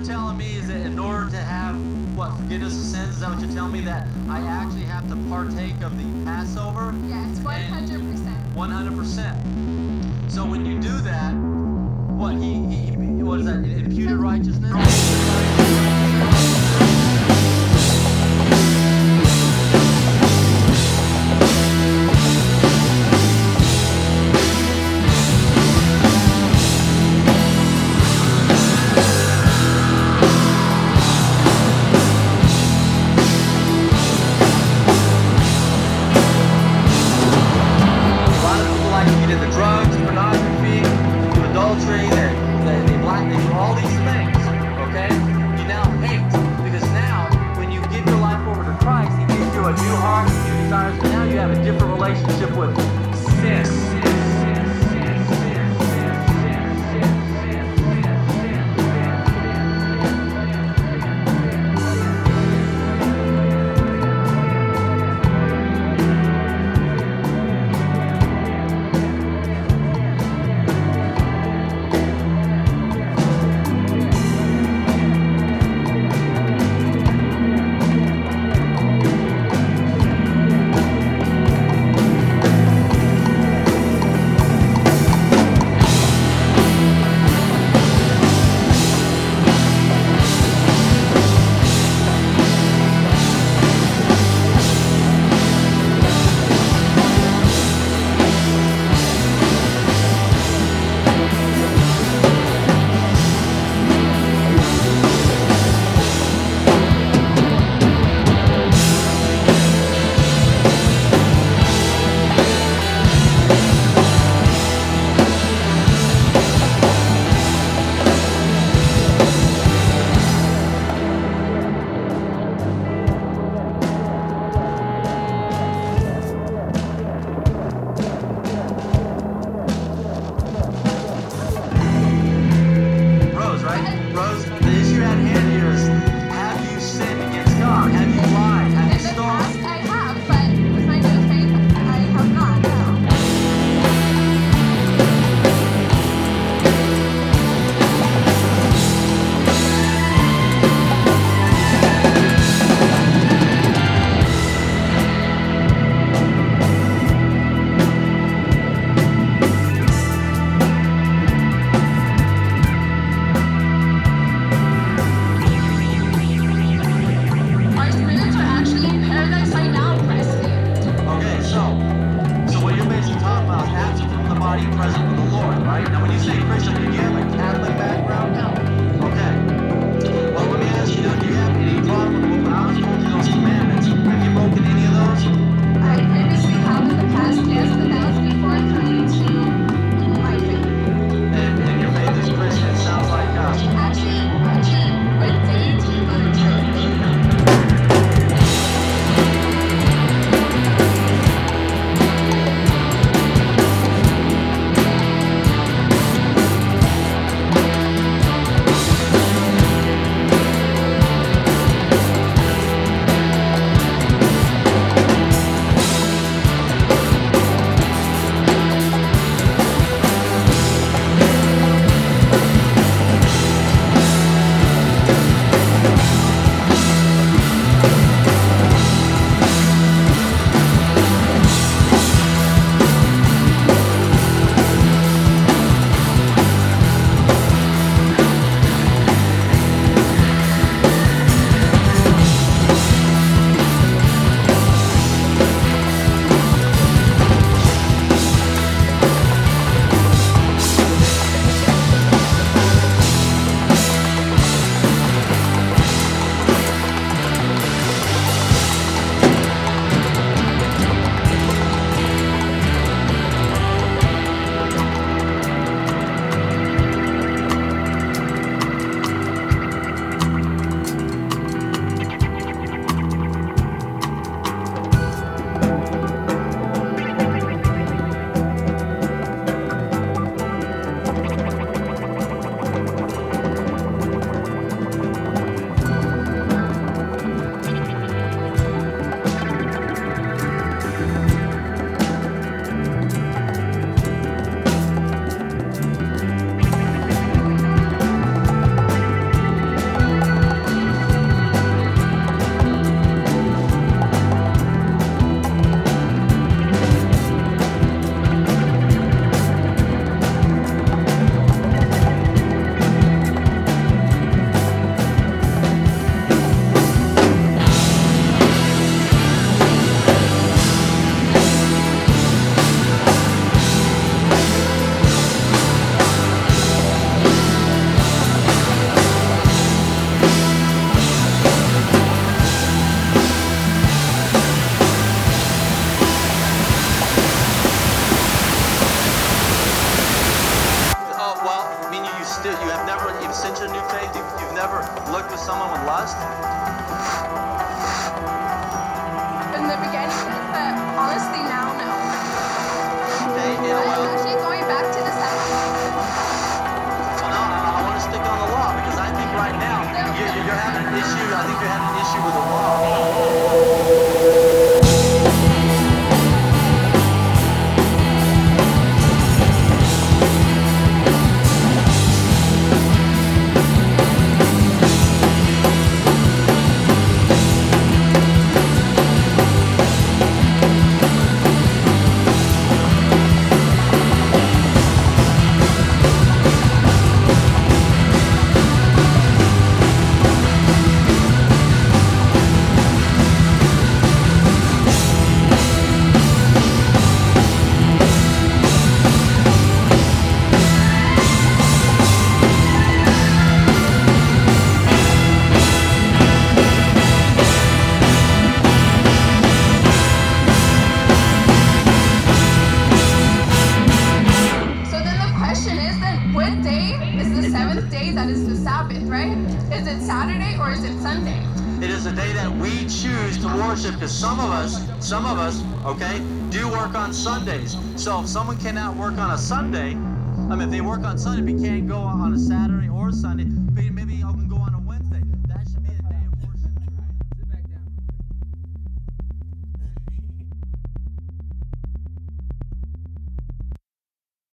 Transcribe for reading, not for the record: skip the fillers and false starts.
you're telling me is that in order to have, forgiveness of sins, is that what you're telling me? That I actually have to partake of the Passover? Yes, 100%. 100%. So when you do that, what is that? Imputed righteousness? Christ. In the beginning, yes, but honestly now, no. Okay, you know I'm what? actually going back to the Sabbath. Well, no, I want to stick on the law because I think right now you're having an issue. I think you're having an issue with the law. So then the question is then, what day is the seventh day that is the Sabbath, right? Is it Saturday or is it Sunday? It is a day that we choose to worship because some of us, okay, do work on Sundays. So if someone cannot work on a Sunday, I mean, if they work on Sunday, but can't go on a Saturday or a Sunday, maybe